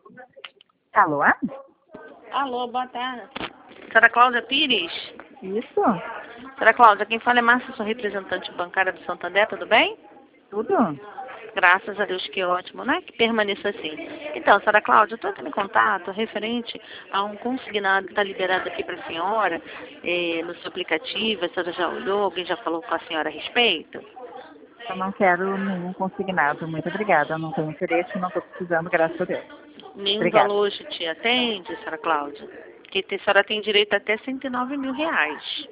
Alô? Alô, boa tarde. Senhora Cláudia Pires? Isso? Senhora Cláudia, quem fala é Márcia, sou representante bancária do Santander, tudo bem? Tudo? Graças a Deus, que ótimo, né? Que permaneça assim. Então, senhora Cláudia, eu estou tendo contato referente a um consignado que está liberado aqui para a senhora, no seu aplicativo. A senhora já olhou? Alguém já falou com a senhora a respeito? Eu não quero nenhum consignado. Muito obrigada. Eu não tenho interesse, não estou precisando, graças a Deus. Nenhum Obrigada. valor te atende, senhora Cláudia? Que a senhora tem direito até R$ 109 mil.